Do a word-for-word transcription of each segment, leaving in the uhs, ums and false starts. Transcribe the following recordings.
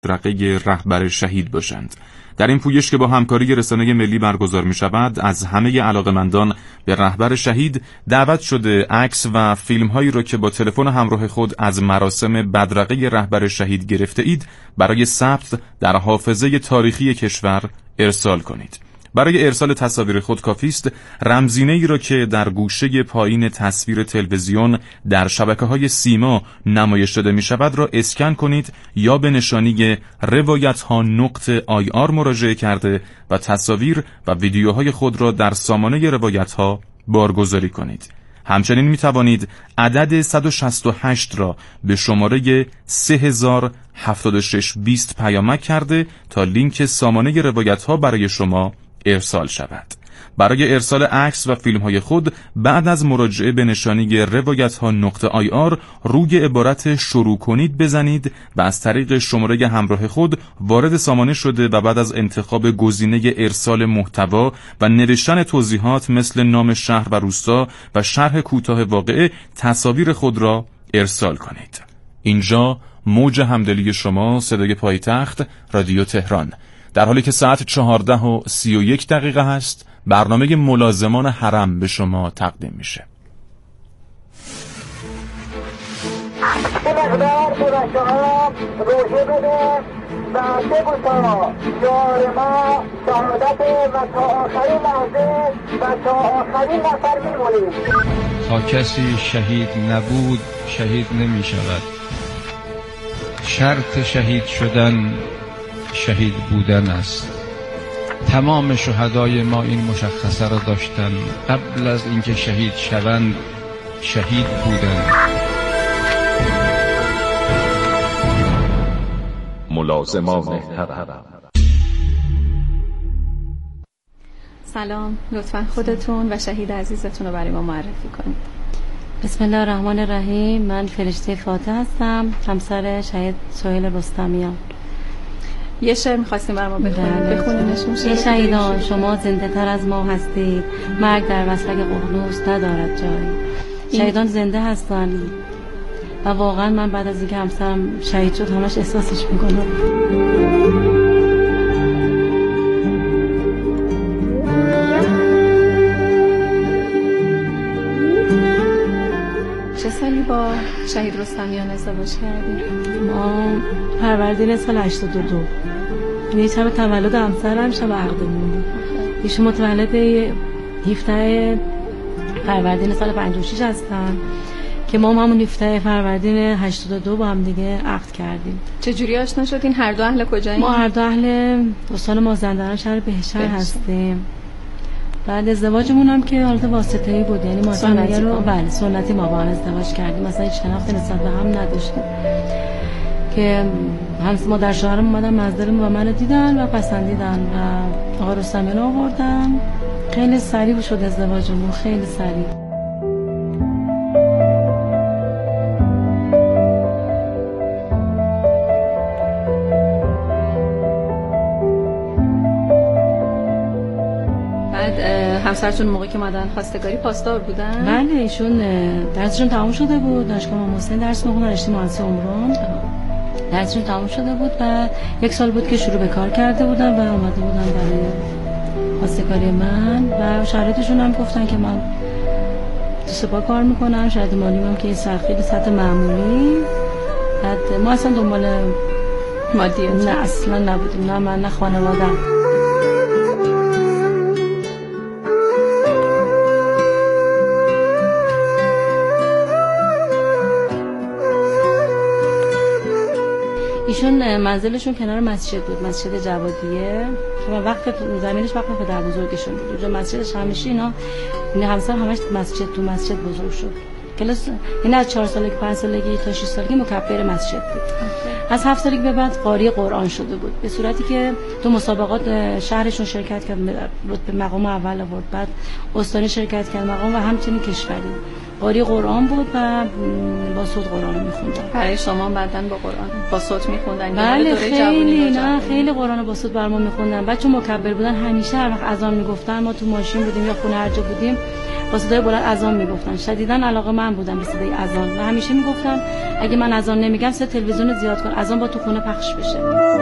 بدرقه رهبر شهید باشند. در این پویش که با همکاری رسانه ملی برگزار می شود، از همه علاقمندان به رهبر شهید دعوت شده عکس و فیلم هایی را که با تلفن همراه خود از مراسم بدرقه رهبر شهید گرفته اید برای ثبت در حافظه تاریخی کشور ارسال کنید. برای ارسال تصاویر خود کافی است رمزینه ای را که در گوشه پایین تصویر تلویزیون در شبکه‌های سیما نمایش داده می شود را اسکن کنید یا به نشانی روایت ها نقطه آی آر مراجعه کرده و تصاویر و ویدیوهای خود را در سامانه روایت ها بارگذاری کنید. همچنین می توانید عدد صد و شصت و هشت را به شماره سه هزار هفتاد و شش بیست پیامک کرده تا لینک سامانه روایت ها برای شما ارسال شود. برای ارسال عکس و فیلم های خود بعد از مراجعه به نشانی روایت ها نقطه آی آر روی عبارت شروع کنید بزنید و از طریق شماره همراه خود وارد سامانه شده و بعد از انتخاب گزینه ارسال محتوا و نوشتن توضیحات مثل نام شهر و روستا و شرح کوتاه واقعه تصاویر خود را ارسال کنید. اینجا موج همدلی شما، صدای پایتخت، رادیو تهران. در حالی که ساعت چهارده و سی و یک دقیقه هست، برنامه ملازمان حرم به شما تقدیم میشه. این مقدار که بچه ها روژه بده و بگوشا یار ما شهادت و تا آخرین لحظه و تا آخرین نفر میمونیم. تا کسی شهید نبود شهید نمی شود. شرط شهید شدن شهید بودن است. تمام شهدای ما این مشخصه را داشتند قبل از اینکه شهید شوند شهید بودند. ملازمان حرم. سلام، لطفاً خودتون و شهید عزیزتون رو برای ما معرفی کنید. بسم الله الرحمن الرحیم. من فرشته فاتح هستم، همسر شهید سهیل رستمیان. یه شعر می‌خواستیم برای ما بخونید، بخونینش. یه شهیدان شما زنده تر از ما هستید، مرگ در مسلک ققنوس ندارد جایی. شهیدان زنده هستن و واقعا من بعد از اینکه همسرم شهید شد همش احساسش میکنم. چه سالی با شهید رستمیان ازدواج کردیم؟ ما فروردین سال هشتاد و دو، یعنی شب تولد همسرم شب عقدمون بود. ایشون متولد هفده فروردین سال پنجاه و شش هستن که ما همون هفده فروردین هشتاد و دو با هم دیگه عقد کردیم. چجوری آشنا شدین؟ هر دو اهل کجایین؟ ما هر دو اهل استان مازندران شهر بهشهر هستیم. بعد ازدواجمون هم که حالت واسطه‌ای بود، یعنی ما سنتی رو بله سنتی ما با هم ازدواج کردیم، مثلا هیچ شناختی نسبت به هم نداشتیم که همس مادر شوهرم اومدن منزلمون و منو دیدن و پسندیدن و آقا رستمیان رو آوردن. خیلی سریع شد ازدواجمون، خیلی سریع. همسرتون موقعی که اومدن خواستگاری پاسدار بودن؟ بله، ایشون درسشون تموم شده بود، دانشگاه امام حسین درس می‌خوندن، رشته مهندسی عمران. درسشون تموم شده بود و یک سال بود که شروع به کار کرده بودن و اومده بودن برای خواستگاری من و شرایطشون هم گفتن که من تو سپاه کار میکنم، شرایط مالی هم که خیلی سطح معمولی. بعد ما اصلا دنبال مادیات نه اصلا نبودیم، نه من نه خانواده‌ام. ایشون منزلشون کنار مسجد بود، مسجد جوادیه و وقت زمینش وقت پدر بزرگشون بود. اونجا مسجدش همیشه اینا این همسر همش مسجد تو مسجد بزرگ شد. کلاس این از چهار سالگی پنج سالگی تا شش سالگی مکبر مسجد بود. از هفت سالگی به بعد قاری قرآن شده بود، به صورتی که تو مسابقات شهرشون شرکت کرد، رتبه مقام اول آورد، بعد استانی شرکت کرد مقام و همچنین کشوری. قاری قرآن بود و با صوت قرآن می‌خوندن. برای شما بعدن با قرآن با صوت می‌خوندن؟ بله خیلی نه خیلی قرآن با صوت برام می‌خوندن. بچه مکبر بودن، همیشه هر وقت اذان میگفتن ما تو ماشین بودیم یا خونه هر جا بودیم با صدای بلند اذان میگفتن. شدیداً علاقه من بودم به صدای اذان و همیشه میگفتن اگه من اذان نمیگم صدا تلویزیون زیاد کن، اذان با تو خونه پخش بشه.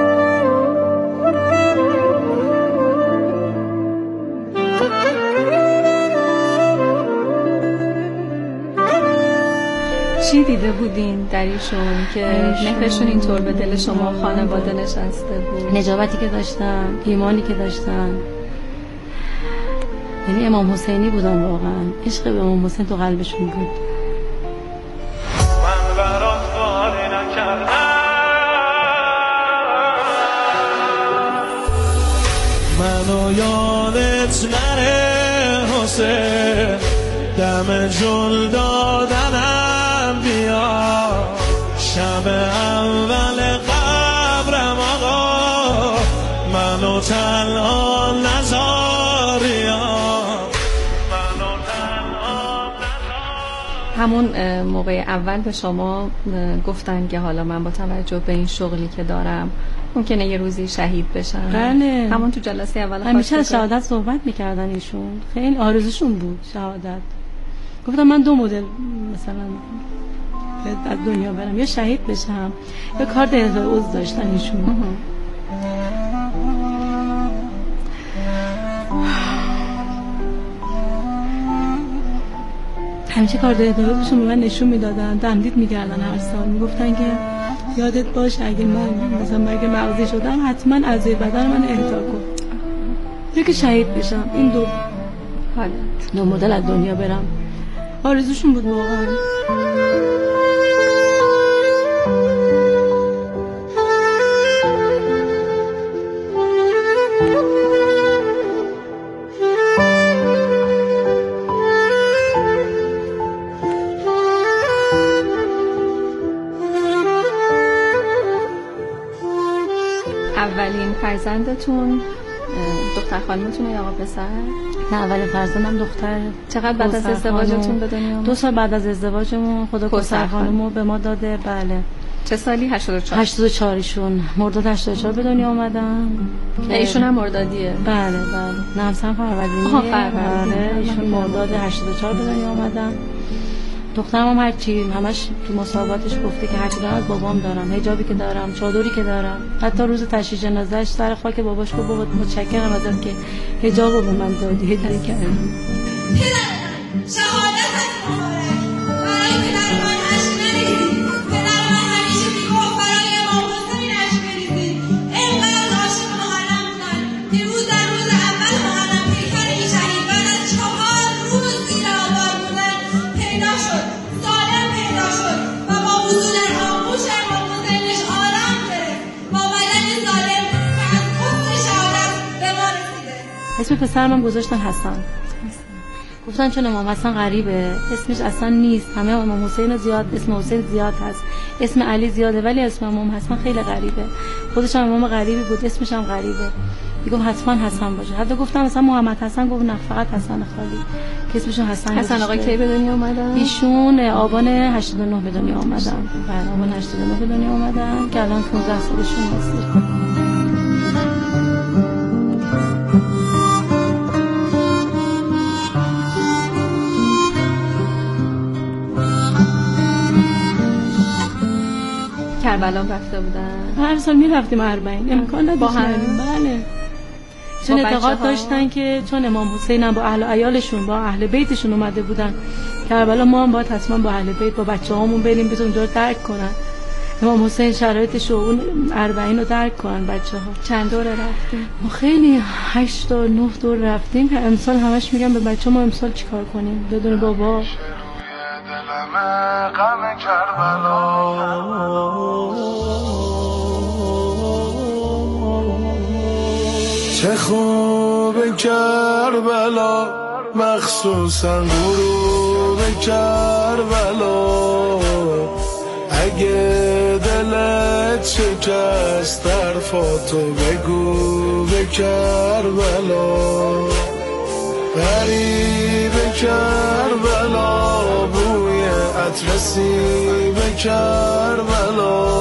چی دیده بودین در ایشون که مهرشون اینطور به دل شما خانواده نشسته بود؟ نجابتی که داشتن، ایمانی که داشتن، یعنی امام حسینی بودن واقعا. عشق به امام حسین تو قلبشون بود. من برات کاری نکردم، منو یادت نره حسین، دم جل دادنم بیا، شب اول قبرم آقا، منو تنها نذاریا، منو تنها نذار. همون موقع اول به شما گفتن که حالا من با توجه به این شغلی که دارم ممکنه یه روزی شهید بشم. بله. همون تو جلسه اول همیشه از شهادت صحبت میکردن ایشون، خیلی آرزوشون بود شهادت. گفتم من دو مدل مثلا از دنیا برم، یا شهید بشم یا کار در عضو داشتن ایشون. همیشه کار در عضوشون به من نشون میدادن، تمدید میکردن هر سال، میگفتن که یادت باشه اگه من مثلا مرگ مغزی شدم حتما اعضای بدن من اهدا کن یا که شهید بشم. این دو حالت، دو مدل از دنیا برم آرزوشون بود واقعا. اولین فرزندتون دختر خانمتونه یا آقا پسر؟ نه اولین فرزندم دختر. چقدر بعد از ازدواجتون به دنیا اومد؟ دو سال بعد از ازدواجمون خدا کوثر خانمو به ما داده. بله. چه سالی؟ هشتاد و چهار. هشتاد و چهار ایشون مرداد هشتاد و چهار به دنیا اومدن. ایشون هم مردادیه؟ بله بله. نه همسرم فروردینه. آها فروردینه. ایشون مرداد هشتاد و چهار به دنیا اومدن. دخترم هم هرچی همش تو مسابقاتش گفته که هرچی دارم از بابام دارم، حجابی که دارم، چادری که دارم. حتی روز تشییع جنازه‌اش سر خاک باباش گفت بابا متشکرم ازت که حجابو به من دادی، هدیه کردی. شهادت مبارک برای پدر من اشک نریزید. پدر من همیشه میگفت برای امام حسین اشک بریزید. اینقدر عاشق محرم بودن که روز در روز اول محرم پیکر این شهید بعد از چهار روز زیر آوار بودن پیدا شد، سالم پیدا شد و با وجود آغوش امام حسینش آرام گرفت با بدن سالم که از حسن شهادت به ما رسیده. اسم پسرم گذاشتن حسن. گفتن چون امام حسن غریبه، اسمش اصلا نیست، همه امام حسین زیاد، اسم حسین زیاد هست، اسم علی زیاده ولی اسم امام حسن خیلی غریبه. خودش هم امام غریبی بود، اسمش هم غریبه. میگم حتما حسن باشه. حتی گفتم مثلا محمد حسن، گفت نه فقط حسن خالی که اسمشون حسن. حسن آقا کی به دنیا اومدن؟ ایشون آبان هشتاد و نه به دنیا اومدن. بله آبان هشتاد و نه به دنیا اومدن که الان پانزده سالشون هست. کربلا رفته بودن؟ هر سال میرفتیم اربعین، امکان نداشت. بله. چون اعتقاد داشتن که چون امام حسین هم با اهل عیالشون با اهل بیتشون اومده بودن کربلا، ما هم باید حتما با اهل بیت با بچه‌هامون بریم بتون اونجا درک کنن امام حسین شرایطش و اون اربعین رو درک کنن بچه‌ها. چند دوره رفتیم؟ ما خیلی هشت تا نه دور رفتیم که امسال همش میگم به بچه‌ها ما امسال چیکار کنیم بدون بابا. غم کربلا چه خوب کربلا، مخصوصا غروب کربلا. اگه دلت شکست حرفاتو بگو به کربلا. غریب کربلا بوی عطر سیب کربلا.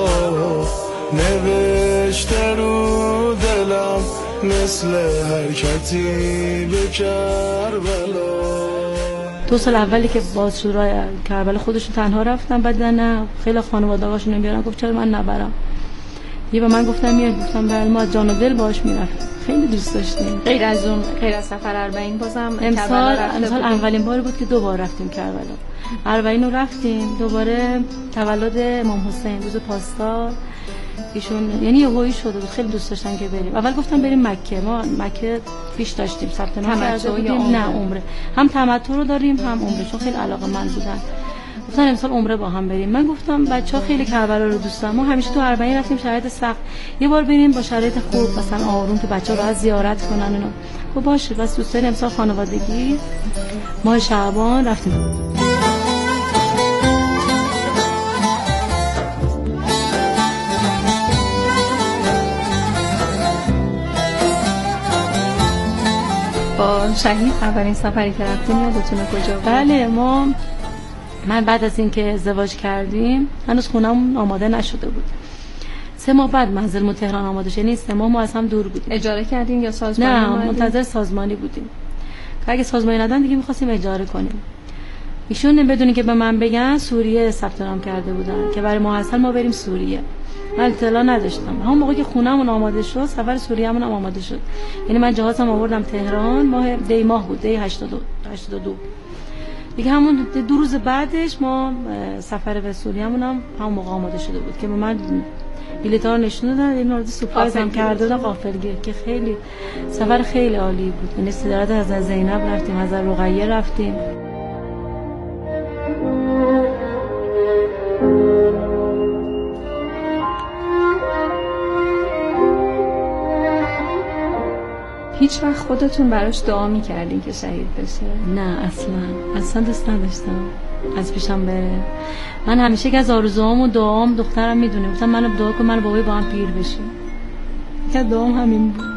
نوشته رو دلم مثل حرکتی به کربلا. دو سال اولی که باز شد راه کربلا خودشون تنها رفتن، بعد نه خیلی خانواده‌هاشون نمیارن. گفت چرا من نبرم؟ یه به من گفتم میاد، گفتم بله ما جان و دل باش میرفتیم، خیلی دوست داشتیم. غیر از اون غیر از سفر اربعین بازم امسال امسال اولین بار بود که دو بار رفتیم کربلا. اربعین رو رفتیم، دوباره تولد امام حسین روز پاسدار ایشون یعنی یهویی شده بود، خیلی دوست داشتن که بریم. اول گفتم بریم مکه، ما مکه پیش داشتیم ثبت نام کرده بودیم، نه عمره، هم تمتع رو داریم هم عمره، چون خیلی علاقه‌مند بودن. گفتن امسال عمره با هم بریم. من گفتم بچه‌ها خیلی کربلا رو دوست دارن، ما همیشه تو اربعین رفتیم شرایط سخت، یه بار بریم با شرایط خوب مثلا آروم که بچه‌ها راحت زیارت کنن اینا. خب باشه، بس دوست داریم امسال خانوادگی ماه شعبان رفتیم. با شهید اولین سفری که رفتیم یادتونه کجا بود؟ بله، ما من بعد از اینکه ازدواج کردیم هنوز خونمون آماده نشده بود. سه ماه بعد منزلمون تهران آماده شد، یعنی سه ماه ما از هم دور بودیم. اجاره کردیم یا سازمانی؟ نه، منتظر سازمانی بودیم. اگه سازمانی ندادن دیگه می‌خواستیم اجاره کنیم. ایشون بدونی که به من بگن سوریه ثبت نام کرده بودن که برای ماحصل ما بریم سوریه. من اطلاع نداشتم. همون موقع که خونمون آماده شد سفر سوریه‌مون هم آماده شد. یعنی من جهازم آوردم تهران، ماه دی ماه بود، دی هشتاد و دو. دیگه همون دو روز بعدش ما سفر به سوریه‌مون هم همون موقع آماده شده بود که به من بلیط‌ها رو نشون دادن، این مورد سورپرایز هم کرده بودن، غافلگیر، که خیلی سفر خیلی عالی بود. یعنی استراحت از زینب رفتیم، از رقیه رفتیم. هیچ وقت خودتون براش دعا می‌کردین که شهید بشه؟ نه اصلا اصلا دوست نداشتم از پیشم بره. من همیشه که از آرزوهام و دعام دخترم میدونه، گفتم منو دعا کن من و بابای با هم پیر بشیم، که دعام همین بود.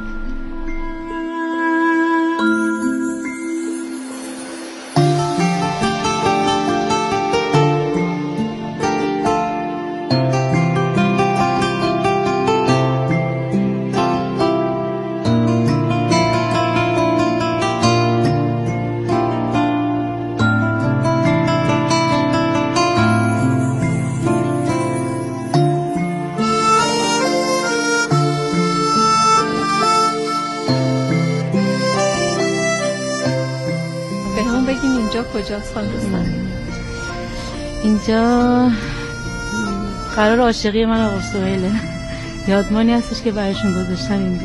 کجاست خانم؟ اینجا قرار عاشقی من آقا سهیله، یادمانی هستش که برایشون گذاشتن اینجا،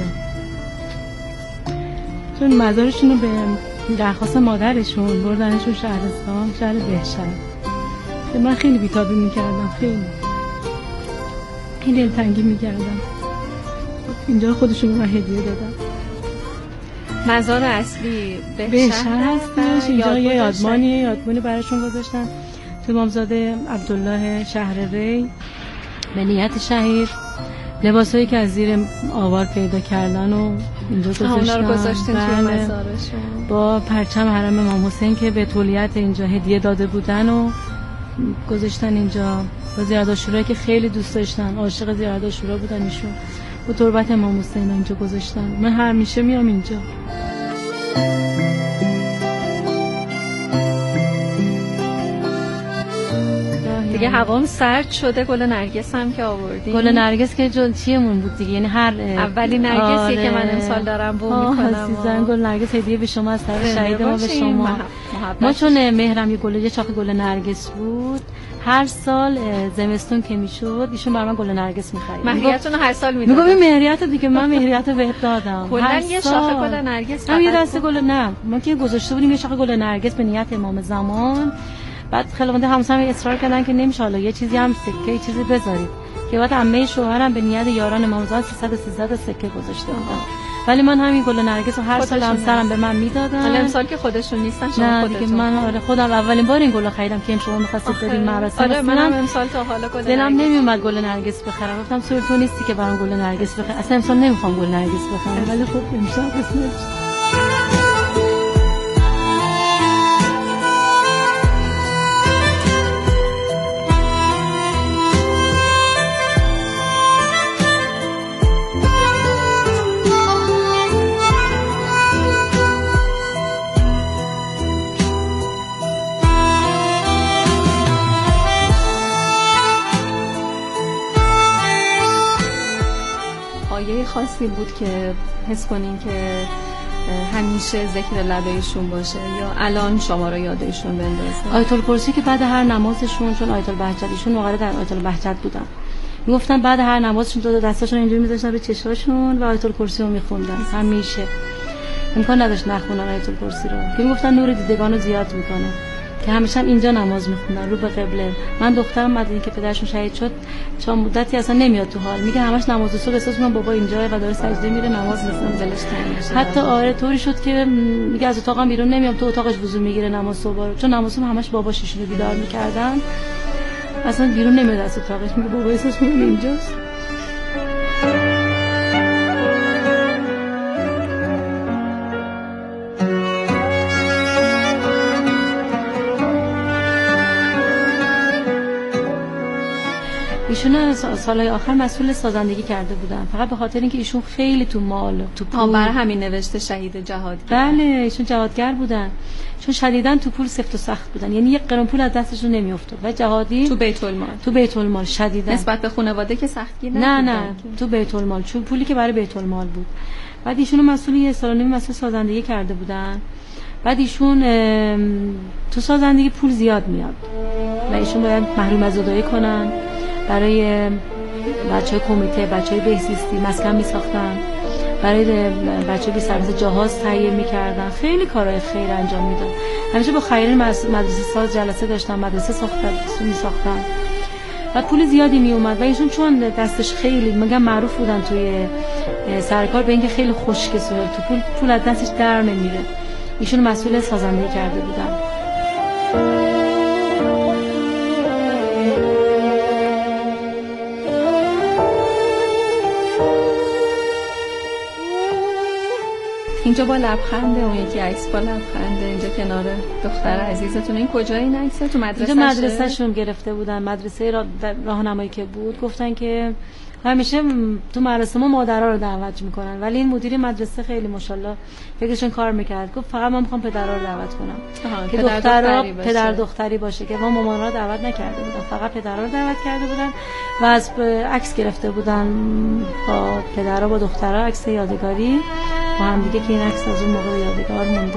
چون مزارشون رو به درخواست مادرشون بردنشون شهرستان، شهر بهشت. که من خیلی بیتابی میکردم، خیلی خیلی دلتنگی میکردم. اینجا خودشون رو من هدیه دادم. مزار اصلی بهشت هستش، اینجا یه یادمانی یادمانی براشون گذاشتن. امامزاده عبدالله شهر ری به نیت شهید لباسایی که از زیر آوار پیدا کردن و اینجا گذاشتن. اونا رو گذاشتین توی مزارشون با پرچم حرم امام حسین که به تولیت اینجا هدیه داده بودن و گذاشتن اینجا. با زیارت عاشورا که خیلی دوست داشتن، عاشق زیارت عاشورا بودن ایشون، با تربت امام حسین اینجا گذاشتن. من همیشه میام اینجا. دیگه هوام سرد شده. گل نرگس هم که آوردین. گل نرگس که جلچیمون بود دیگه، یعنی هر اولی نرگسی که من امسال دارم بو میکنم. عزیزان گل نرگس هدیه به شما از طرف شهید ما به شما. ما چون مهرم یه گل یه چاق گل نرگس بود، هر سال زمستون که میشد ایشون برام گل نرگس می‌خرید. مهریتون هر سال میداد. میگم مهریت دیگه، من مهریت بهت دادم. کلا یه شاخه گل نرگس. هم یه دسته گل، نه ما که گذاشته بودیم یه شاخه گل نرگس به نیت امام زمان. بعد خیلی همسرم اصرار کردن که نمیشه حالا یه چیزی هم سکه یه چیزی بذارید، که بعد عمه شوهرم به نیت یاران امام زمان سیصد و سیزده سکه گذاشته بودن. ولی من همین گل نرگس رو هر سال همسرم به من میدادن. حالا امسال که خودشون نیستن شما خودتون. دیگه من آره خودم اولین بار این گل خریدم که شما می‌خواستید برید مراسم. آره منم امسال تا حالا گل دلم نمیومد گل نرگس بخرم. گفتم سوری تو نیستی که برام گل نرگس بخری. اصلا امسال نمیخوام گل نرگس بخرم. ولی خب امشب اسمش آیه خاصی بود که حس کنین که همیشه ذکر لبایشون باشه یا الان شما رو یادشون بندازه؟ آیت الکرسی که بعد هر نمازشون، چون آیت البهجت ایشون مقرر در آیت البهجت بودن، میگفتن بعد هر نمازشون دو دستاشون اینجوری میذاشتن به چشاشون و آیت الکرسی رو میخوندن همیشه. امکان نداشت نخونن آیت الکرسی رو، که میگفتن نور دیدگان رو زیاد میکنه، که همیشه هم اینجا نماز میخوندن رو به قبله. من دخترم مدنی که پدرشون شهید شد چون مدتی اصلا نمیاد تو حال، میگه همش نماز صبح احساس میکنم بابا اینجا و داره سجده میره نماز میخونه، دلش تنگ میشه. حتی آره طوری شد که میگه از اتاقم بیرون نمیام، تو اتاقش وضو میگیره نماز صبح رو، چون نماز صبح همش باباش ایشونو بیدار میکردن، اصلا بیرون نمیاد از اتاقش، میگه بابا احساس میکنم اینجاست. ایشون سالهای آخر مسئول سازندگی کرده بودن، فقط به خاطر اینکه ایشون خیلی تو مال تو پول، برای همین نوشته شهید جهادگر. بله ایشون جهادگر بودن، چون شدیداً تو پول سفت و سخت بودن، یعنی یک قرون پول از دستشون نمیافتاد و جهادی تو بیت المال تو بیت المال شدیداً نسبت به خانواده که سختگیر نبودن. نه نه تو بیت المال، چون پولی که برای بیت المال بود. بعد ایشون مسئول یه سال و نیم مسئول سازندگی کرده بودن. بعد ایشون تو سازندگی پول زیاد میاد و ایشون باید محروم از زدایی کنن، برای بچه‌های کمیته، بچه‌های بهزیستی مسکن می‌ساختن، برای بچه‌های بی سرپرست جهاز تهیه می‌کردن، خیلی کارهای خیر انجام میدن. همیشه با خیرین مدرسه ساز جلسه داشتن، مدرسه ساختن می‌ساختن و پول زیادی میومد و ایشون چون دستش خیلی میگم معروف بودن توی سرکار به اینکه خیلی خشک سوال تو پول پول از دستش در نمیره. ایشون مسئول سازندگی کرده بودن. اینجا با لبخنده، اون یکی عکس با لبخنده، اینجا کنار دختر عزیزتون. این کجای این عکسه؟ تو مدرسه؟ اینجا مدرسه‌شون گرفته بودن، مدرسه را راهنمایی که بود، گفتن که همیشه تو مدرسه ما مادرها رو دعوت میکنن، ولی این مدیر مدرسه خیلی ماشاءالله فکرشون کار میکرد، گفت فقط من میخوام پدرها رو دعوت کنم که دخترها پدر دختری باشه، که ما مامان‌ها رو دعوت نکرده بودن، فقط پدرها رو دعوت کرده بودن و از عکس گرفته بودن با پدرها با دخترها، عکس یادگاری با هم دیگه، که این عکس از اون موقع یادگار مونده.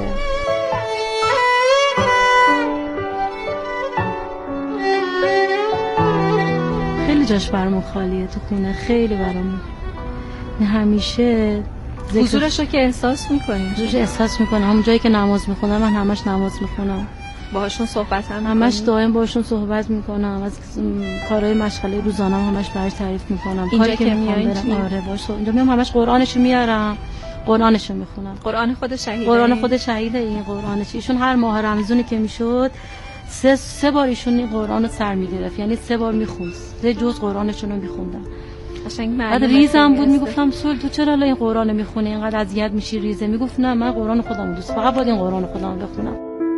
خیلی جاش برامون خالیه تو خونه، خیلی برامون همیشه حضورش رو که احساس میکنیم، حضورش احساس میکنم. همون جایی که نماز میخونم من همش نماز میخونم، باهاشون صحبت هم همش دائم باهاشون صحبت میکنم، از کارهای مشغله روزانه‌ام همش براش تعریف میکنم. کاری که میایین آره باشه اینجا میام همش قرآنشو میارم، قرآنشو میخونم. قرآن خود شهیده، قرآن خود شهیده این قرآنش. ایشون هر ماه رمضانی که میشد سه سه بار ایشون این قرآن رو سر میگرفت، یعنی سه بار میخوند، سه جز قرآنشون رو میخوندن. قشنگ بعد ریزم بود، میگفتم سول تو چرا این قرآن میخونی اینقدر اذیت میشی ریزه؟ میگفت نه من قرآن خودم دوست، فقط باید این قرآن خودم بخونم.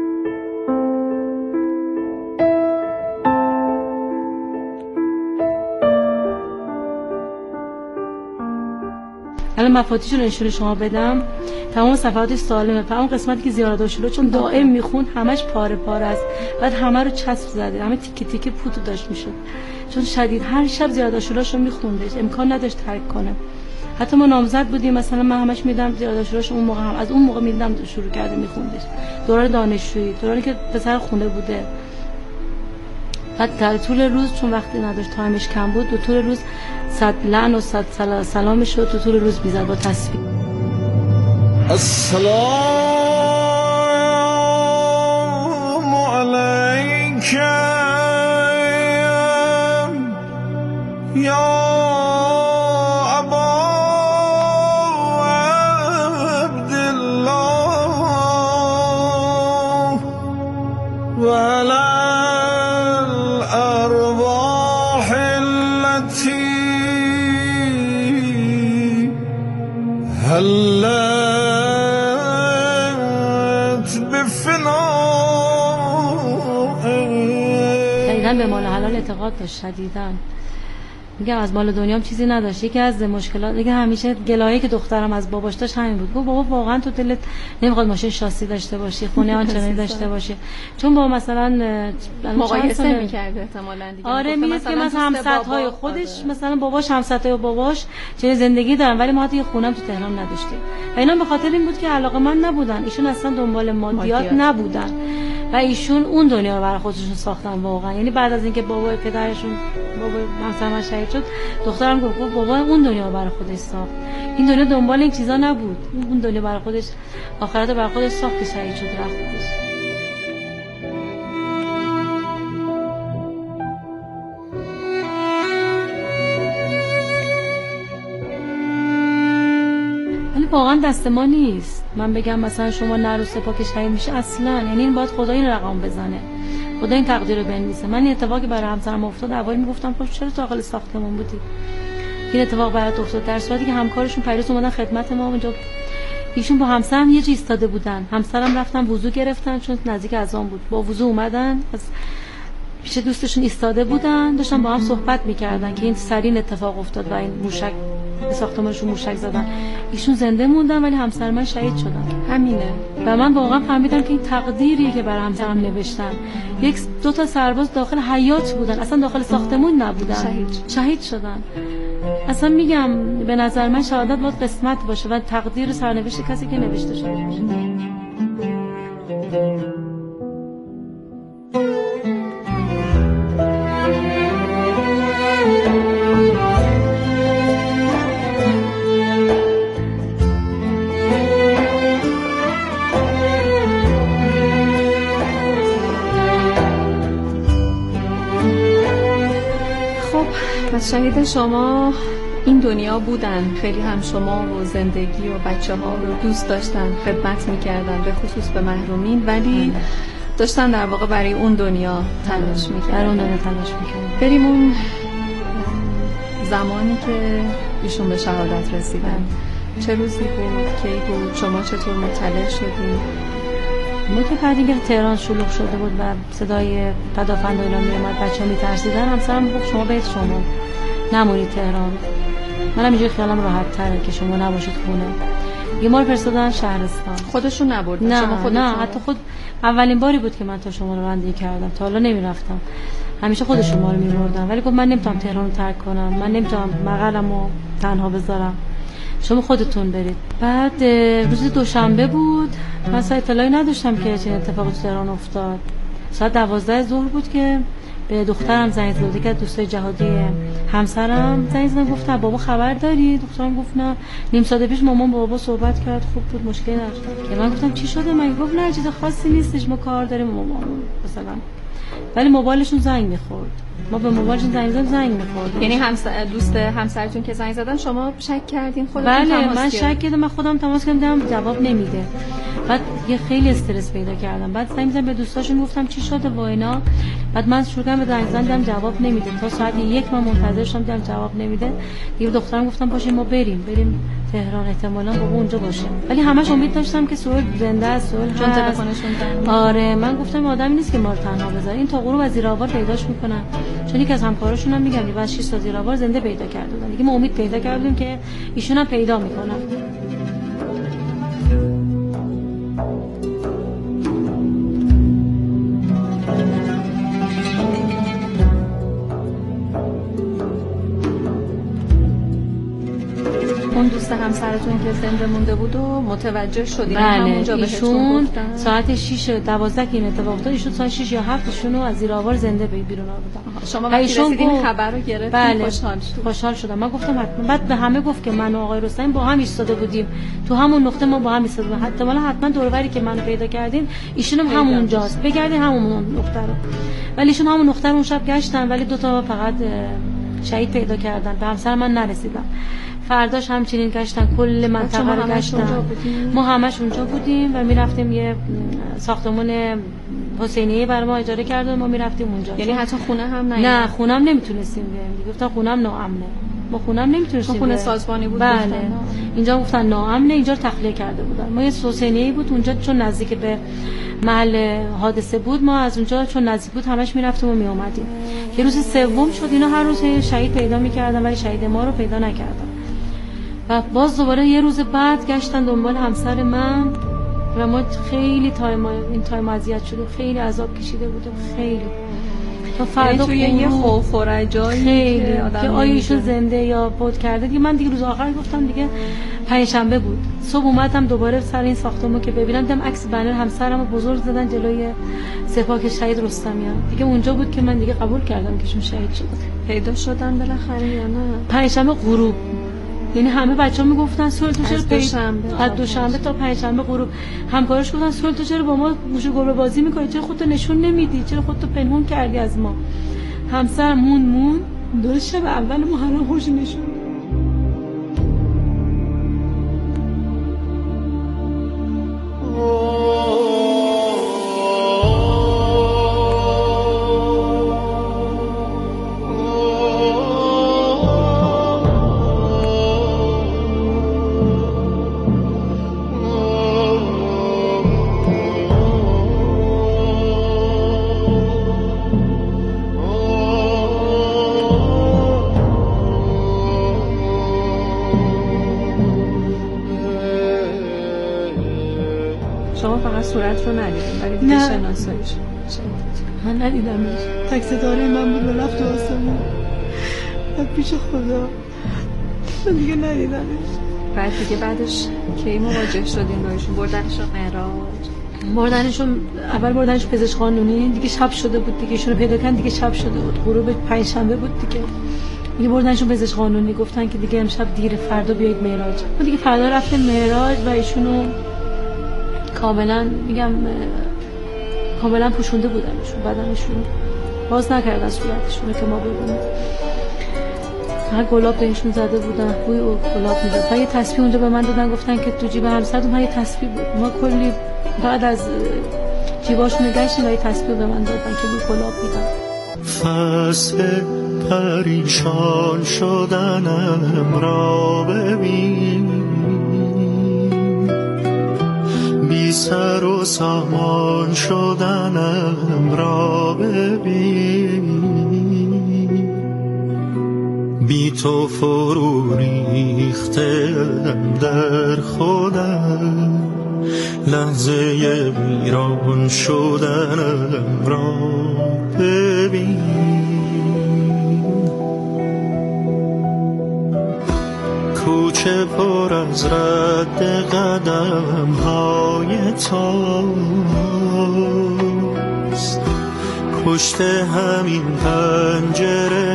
الان مفاتیحشون نشون شما بدم، تمام صفحاتش سالمه، تمام قسمتی که زیارت شده چون دائم میخوند همش پاره پاره است، بعد همه رو چسب زده، همه تیکه تیکه پوتو داشت میشد، چون شدید هر شب زیارت شده میخوندش، امکان نداشت ترک کنه. حتی ما نامزد بودیم، مثلا من همش میدم زیارت شده، اون موقع هم از اون موقع میدم شروع کرده میخوندش، دوران دانشجویی، دورانی که پسر خونه بوده. بعد در طول روز چون وقتی نداشت تایمش کم بود، دو طول روز صد لعن و صد سلام شد، تو طول روز بیزد با تسبیح. السلام علیک یا ابا عبدالله و الارواح التي هلت بفناء. شدیداً به مال حلال اعتقاد داشت، شدیداً میگم از مال دنیام چیزی نداشت. یکی از مشکلات دیگه همیشه گلایه که دخترم از باباش داشت همین بود. گفت بابا واقعا تو دلت نمیخواد ماشین شاسی داشته باشی، خونه آنچنانی داشته باشی، چون با مثلا مقایسه می‌کرده احتمالاً دیگه. آره میگه که مثلا همسطهای خودش آره. مثلا باباش همسطای باباش چه زندگی دارن ولی ما حتی یه خونه‌ام تو تهران نداشتیم. و اینا به خاطر این بود که علاقه‌مند نبودن، ایشون اصلا دنبال مادیات, مادیات نبودن و ایشون اون دنیا رو برای خودشون ساختن واقعا. یعنی بعد از اینکه بابای پدرشون بابا همسر من شهید شد، دخترم گفت بابا اون دنیا رو برای خودش ساخت. این دنیا دنبال این چیزا نبود، اون دنیا برای خودش آخرت رو برای خودش ساخت که شهید شد رفتش. ولی واقعا دست ما نیست. من بگم مثلا شما نرو سپاه که شهید میشه اصلا، یعنی این باید خدا این رقم بزنه، خدا این تقدیر رو بنویسه. من این اتفاقی برای همسرم افتاد، اولی میگفتم خب چرا داخل ساختمون بودی؟ این اتفاق برات افتاد در صورتی که همکارشون پیروز اومدن خدمت ما اونجا. ایشون با همسرم یه جا ایستاده بودن، همسرم رفتن وضو گرفتن چون نزدیک اذان بود، با وضو اومدن از پیش دوستشون ایستاده بودن، داشتن با هم صحبت میکردن که این سرین اتفاق افتاد و این موشک به ساختمانشون موشک زدن. ایشون زنده موندن ولی همسر من شهید شدن. همینه. و من واقعا فهمیدم که این تقدیریه که برای همسرم نوشتن. یک دو تا سرباز داخل حیاط بودن، اصلا داخل ساختمون نبودن، شهید شهید شدن. اصلا میگم به نظر من شهادت باید قسمت باشه و تقدیر سرنوشت کسی که نوشته شده باشه. پس شهید شما این دنیا بودن، خیلی هم شما و زندگی و بچه ها رو دوست داشتن، خدمت میکردن به خصوص به محرومین، ولی داشتن در واقع برای اون دنیا تلاش میکردن. برای اون دنیا تلاش میکردن. بریم اون زمانی که ایشون به شهادت رسیدن، چه روزی بود، کی بود، شما چطور مطلع شدید؟ ما که بعد اینکه تهران شلوغ شده بود و صدای پدافند و اینا میومد، بچه‌ها میترسیدن، همسرم گفت شما برید شما نمونید تهران. منم اینجوری خیالم راحت تره که شما نباشید خونه. یه ما رو فرستادن شهرستان. خودشون نبردن؟ نه شما خودتون؟ نه حتی خود اولین باری بود که من تا شما رو رانندگی کردم، تا حالا نمیرفتم، همیشه خودشون ما رو میبردن. ولی گفت من نمیتونم تهران رو ترک کنم، من نمیتونم مقالمو تنها بذارم، شما خودتون برید. بعد روز دوشنبه بود، من اصلا اطلاعی نداشتم که چه اتفاقی تو تهران افتاد. ساعت دوازده ظهر بود که به دخترم زنگ زد که دوستای جهادی همسرم زنگ زد، گفت بابا خبر داری؟ دخترم گفت نه. نیم ساعت پیش مامان با بابا صحبت کرد، خوب بود، مشکلی نداشت. که من گفتم چی شده؟ من گفت نه چیز خاصی نیستش، ما کار داریم مامان مثلا. ولی موبایلشون زنگ می‌خورد، ما به موبایلشون زنگ زدیم زنگ می‌خورد. یعنی همسر دوست همسرتون که زنگ زدن شما شک کردین خودتون؟ بله من شک کردم، من خودم تماس کردم جواب نمیده. بعد یه خیلی استرس پیدا کردم. بعد زنگ زدم به دوستاشون گفتم چی شده با اینا. بعد من شروع کردم به زنگ زدن، جواب نمیده. تا ساعت یک من منتظر شدم دیدم جواب نمیده. دیگه دخترم گفتم باشه ما بریم بریم تهران، احتمالاً بابا اونجا باشه. ولی همش امید داشتم که سهیل زنده است، سهیل چون تلفنشون زنگ. آره من گفتم آدمی نیست که ما رو تنها بذاره، این تا غروب از زیر آوار پیداش میکنن. چون یک از همکاراشون هم میگن بعد شش تا زیر آوار زنده پیدا کردن. دیگه ما امید پیدا کردیم که ایشون هم پیدا میکنن. اون دوست همسرتون که زنده مونده بود و متوجه شدین؟ بله همونجا ایشون ساعت شش دوازده که این اتفاق افتاد، ایشون ساعت شش یا هفت ایشون رو از زیر آوار زنده به بیرون آوردن. شما وقتی رسیدین خبر رو گرفتین؟ بله خوشحال شدید؟ خوشحال شدم. من گفتم حتما. بعد به همه گفت که من و آقای رستمی با هم ایستاده بودیم تو همون نقطه، ما با هم ایستاده بودیم، حتما حتما دور و بری که منو پیدا کردین ایشون هم همونجاست، بگردین همون نقطه رو. ولی ایشون همون نقطه رو اون شب گشتن ولی دو تا فقط شهید پیدا کردن، به همسر من نرسیدن. فرداش همچنین گشتن کل منطقه رو گشتن. ما همش اونجا بودیم و میرفتیم یه ساختمون حسینیه برای ما اجاره کردن، ما میرفتیم اونجا. یعنی حتی خونه هم نه؟ نه خونه هم نمیتونستیم بریم، گفتن خونه هم ناامنه. ما خونه هم نمیتونستیم، خونه سازمانی بود. بله اینجا گفتن ناامنه، اینجا رو تخلیه کرده بودن. ما یه حسینیه بود اونجا چون نزدیک به محل حادثه بود ما از اونجا چون نزدیک بود همش میرفتیم و میومدیم. یه روز سوم شد اینا هر روز شهید پیدا میکردن ولی شهید ما رو پیدا نکردن و باز دوباره یه روز بعد گشتن دنبال همسر من و ما خیلی تایم این تایم اذیت شدیم، خیلی عذاب کشیده بودیم، خیلی تا فردا توی یه خوف و رجایی خیلی که آیا ایشون زنده یا فوت کرده. دیگه من دیگه روز آخر گفتم دیگه پنجشنبه بود صبح اومدم دوباره سر این ساختمون که ببینم دیدم عکس بنر همسرمو بزرگ زدن جلوی سپاه شهید رستمیان. دیگه اونجا بود که من دیگه قبول کردم که ایشون شهید شد. پیدا شدن بالاخره یا نه؟ پنجشنبه غروب، یعنی همه بچه‌ها میگفتن سول تو چرا دوشنبه از دوشنبه تا پنجشنبه غروب همکارش گفتن سول تو چرا با ما موشو گربه بازی می‌کنی، چرا خودتو نشون نمیدی، چرا خودتو پنهون کردی از ما. همسر مون مون دو شب اول محرم خوش نشون. شما فقط صورت رو ندیدیم ولی دیگه شناساییش من ندیدمش. تاکسی داره من بود و رفت تو آسمون پیش خدا، من دیگه ندیدمش. بعد دیگه بعدش کی مواجه شدیم باشون؟ بردنشون معراج؟ بردنشون اول بردنش پزشک قانونی، دیگه شب شده بود دیگه، ایشونو پیدا کردن دیگه شب شده بود، غروب پنجشنبه بود دیگه. دیگه بردنشون پزشک قانونی، گفتن که دیگه امشب دیر فردا بیایید معراج. ما دیگه فردا رفتیم معراج و ایشونو کاملا میگم کاملا پوشونده بودنشون، بدنشون باز نکردن صورتشون که ما ببینیم. هر گلاب بهشون زده بودن، بوی گلاب میداد. و یه تسبیح اونجا به من دادن، گفتن که تو جیب همسرتون من یه تسبیح بود. ما کلی بعد از جیباشون گشتیم و یه تسبیح به من دادن که بوی گلاب میداد. فصل پریشان شدنم را ببین، بی سر و سامان شدنم را ببین، بی تو فرو ریختم در خودم، لحظه ویران شدنم را ببین. کوچه پر از رد قدم های تاست، پشت همین پنجره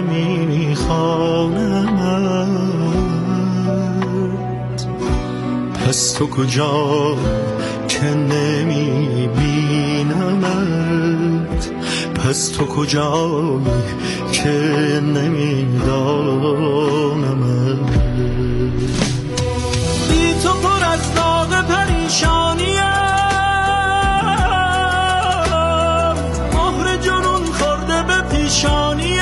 میخوانمت. پس تو کجا که نمیبینمت، پس تو کجایی که نمیدانمت. بی تو پر از داغ پریشانیم، مهر جنون خورده به پیشانیم.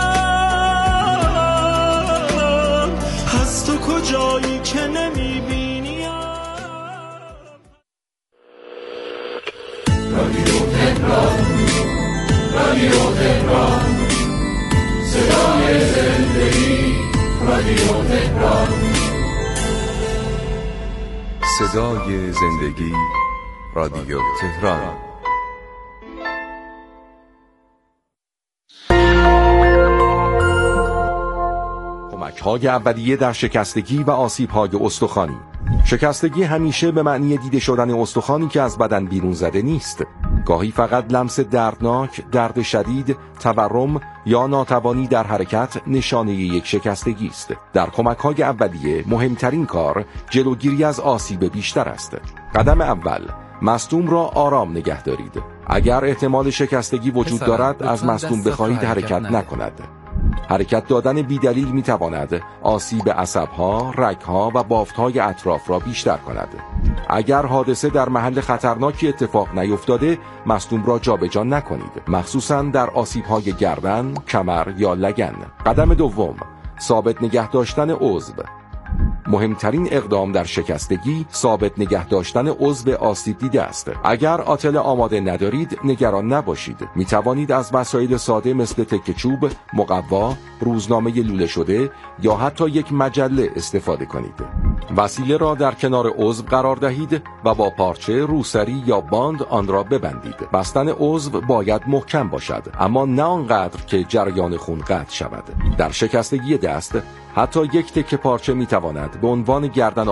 پس تو کجایی که نمیبینیم. رادیو تهران، رادیو تهران، صدای زندگی. رادیو تهران، صدای زندگی. رادیو تهران. کمک‌های اولیه در شکستگی و آسیب‌های استخوانی. شکستگی همیشه به معنی دیده شدن استخوانی که از بدن بیرون زده نیست. گاهی فقط لمس دردناک، درد شدید، تورم یا ناتوانی در حرکت نشانه یک شکستگی است. در کمک‌های اولیه مهمترین کار جلوگیری از آسیب بیشتر است. قدم اول، مصدوم را آرام نگه دارید. اگر احتمال شکستگی وجود دارد از مصدوم بخواهید حرکت نکند. حرکت دادن بیدلیل می تواند آسیب عصبها، رگها و بافتهای اطراف را بیشتر کند. اگر حادثه در محل خطرناکی اتفاق نیفتاده، مصدوم را جابجا نکنید، مخصوصاً در آسیب‌های گردن، کمر یا لگن. قدم دوم، ثابت نگه داشتن عضو. مهمترین اقدام در شکستگی ثابت نگه داشتن عضو آسیب دیده است. اگر آتل آماده ندارید نگران نباشید. می توانید از وسایل ساده مثل تکه چوب، مقوا، روزنامه لوله شده یا حتی یک مجله استفاده کنید. وسیله را در کنار عضو قرار دهید و با پارچه، روسری یا باند آن را ببندید. بستن عضو باید محکم باشد، اما نه آنقدر که جریان خون قطع شود. در شکستگی دست حتی یک تکه پارچه می تواند به عنوان گردن